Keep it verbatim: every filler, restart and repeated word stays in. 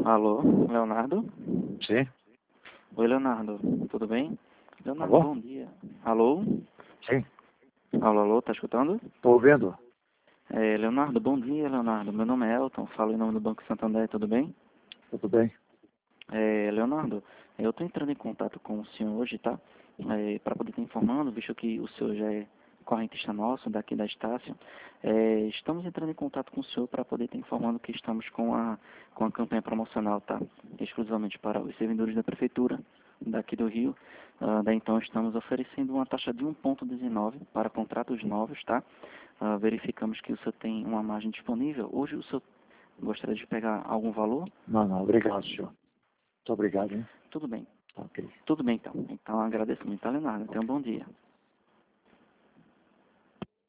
Alô, Leonardo? Sim. Oi, Leonardo, tudo bem? Leonardo, Alô? bom dia. Alô? Sim. Alô, alô, tá escutando? Estou ouvindo. É, Leonardo, bom dia, Leonardo. Meu nome é Elton, falo em nome do Banco Santander, tudo bem? Tudo bem. É, Leonardo, eu estou entrando em contato com o senhor hoje, tá? É, para poder estar informando, visto que o senhor já é correntista nosso, daqui da Estácio. É, estamos entrando em contato com o senhor para poder estar informando que estamos com a, com a campanha promocional, tá? Exclusivamente para os servidores da Prefeitura daqui do Rio. Ah, daí então estamos oferecendo uma taxa de um vírgula dezenove para contratos novos, tá? Ah, verificamos que o senhor tem uma margem disponível. Hoje o senhor gostaria de pegar algum valor? Não, não. Obrigado, senhor. Muito obrigado, hein? Tudo bem. Ok. Tudo bem, então. Então, agradeço muito, tá, Leonardo. Tenha um Ok. bom dia.